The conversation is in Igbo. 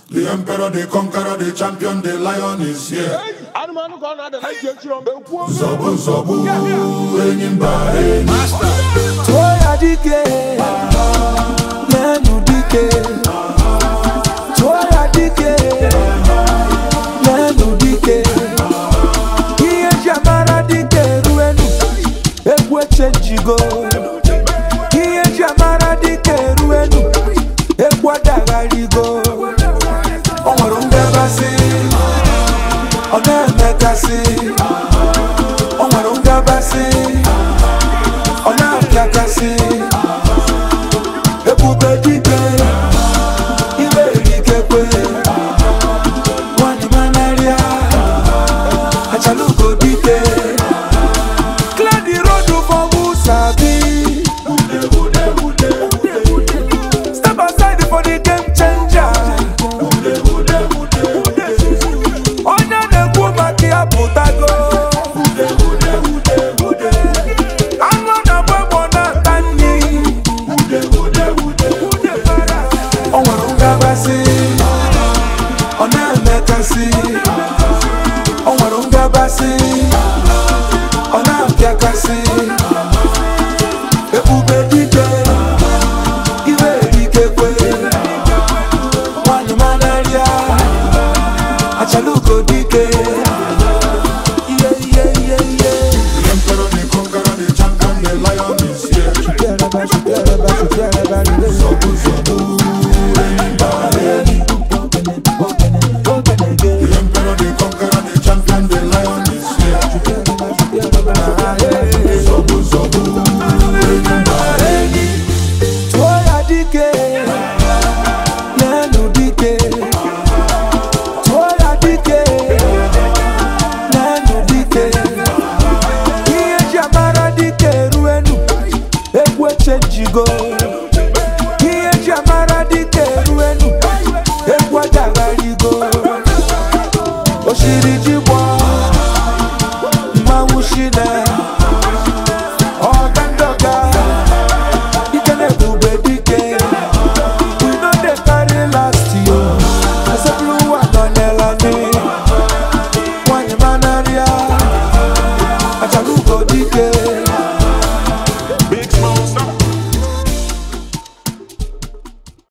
The emperor, the conqueror, the champion, the lion is here. Zobu, zobu, enyimba, Master. Toya dike, nenu dike. Toya dike, nenu dike. Iye jamara dike ruenu, ekwe chenjigo. Iye jamara dike ruenu, ekwa dagarigo. Onwarunga basi, onemekasi. Onwarunga basi, onapyakasi. Ebube dike, iwe erikekwe. Wani manaria, achaluko dike. Clear the road for Musabi. Step aside for the game changer. Onya nekwo maki aputago. Ango na bwebo na tani. Onwarunga basi, onemekasi. Onwarunga basi, onapyakasi. Ebube dike, iwe erikekwe. Wani manaria, achaluko dike. the emperor, the conqueror, the champion, the lion is here. Zobu, zobu, enyimba, the emperor, the conqueror, the champion, the lion is here. Zobu, zobu, enyimba, Toya dike, nenu dike. Toya dike, nenu dike. Iye jamara dike ruenu, ekwe chenjigo. Iye jamara dike ruenu, ekwa dagarigo. Oshiri jibwa, mawushine.